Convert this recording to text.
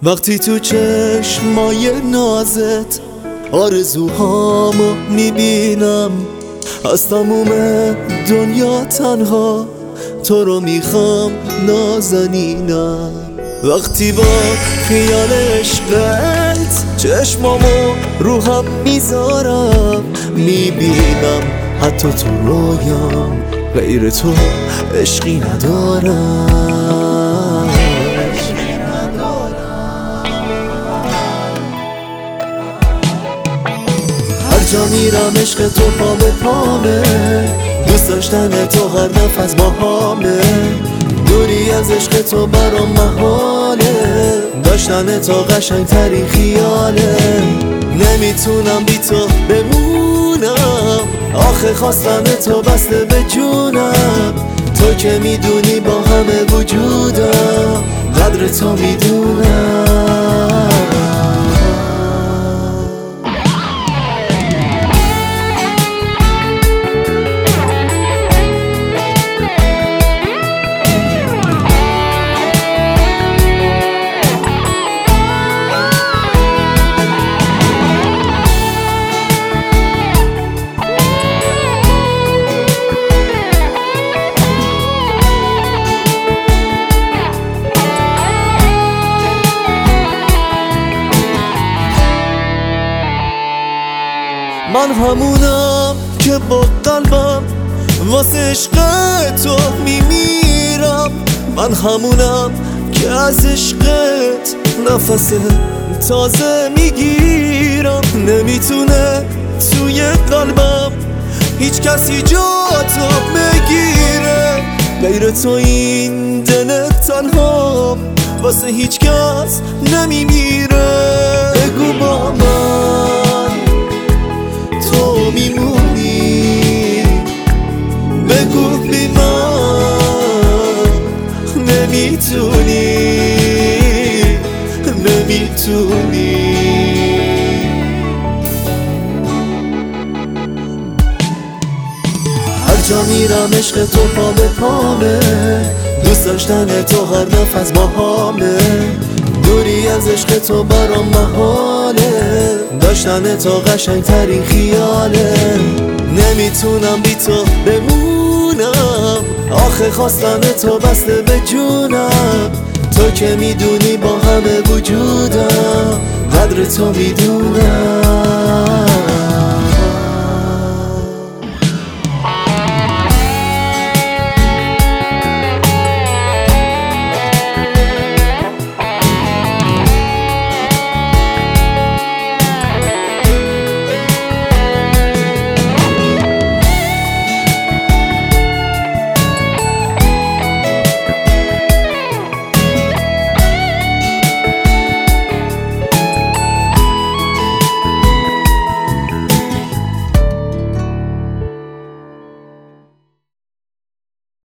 وقتی تو چشمای نازت آرزوهامو میبینم، از تموم دنیا تنها تو رو میخوام نازنینم. وقتی با خیال عشقت چشمامو رو هم میذارم، میبینم حتی تو رویام غیر تو عشقی ندارم. هر جا میرم عشق تو پا به پامه، دوست داشتن تو هر نفس باهامه. دوری از عشق تو برام محاله، داشتن تو قشنگ ترین خیاله. نمیتونم بی تو بمونم، آخه خواستن تو بسته به جونم. تو که میدونی با همه وجودم قدر تو میدونم. من همونم که با قلبم واسه عشق تو میمیرم. من همونم که از عشقت نفس تازه میگیرم. نمیتونه توی قلبم هیچ کسی جا تو بگیره، غیر تو این دل تنها واسه هیچ کس نمیمیره. بگو با من تو میمونی، بگو بی من نمیتونی. هر جا میرم عشق تو پا به پامه، دوست داشتن تو هر نفس باهامه. دوری از عشق تو برام محاله، داشتن تو قشنگ ترین خیاله. نمیتونم بی تو بمونم، آخه خواستن تو بسته به جونم. تو که میدونی با همه وجودم قدر تو میدونم.